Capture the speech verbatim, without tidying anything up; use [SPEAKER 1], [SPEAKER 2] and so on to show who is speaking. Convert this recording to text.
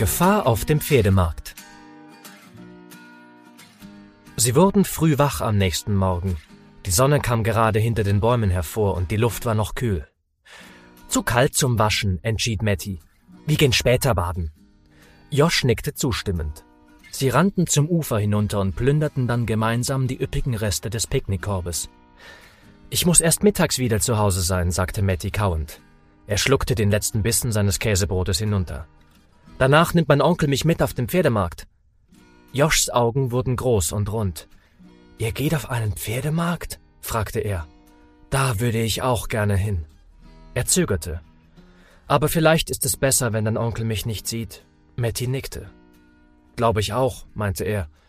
[SPEAKER 1] Gefahr auf dem Pferdemarkt. Sie wurden früh wach am nächsten Morgen. Die Sonne kam gerade hinter den Bäumen hervor und die Luft war noch kühl. Zu kalt zum Waschen, entschied Matty. Wir gehen später baden. Josh nickte zustimmend. Sie rannten zum Ufer hinunter und plünderten dann gemeinsam die üppigen Reste des Picknickkorbes. »Ich muss erst mittags wieder zu Hause sein«, sagte Matty kauend. Er schluckte den letzten Bissen seines Käsebrotes hinunter. »Danach nimmt mein Onkel mich mit auf den Pferdemarkt.« Joshs Augen wurden groß und rund. »Ihr geht auf einen Pferdemarkt?« fragte er. »Da würde ich auch gerne hin.« Er zögerte. »Aber vielleicht ist es besser, wenn dein Onkel mich nicht sieht.« Matty nickte. »Glaube ich auch«, meinte er.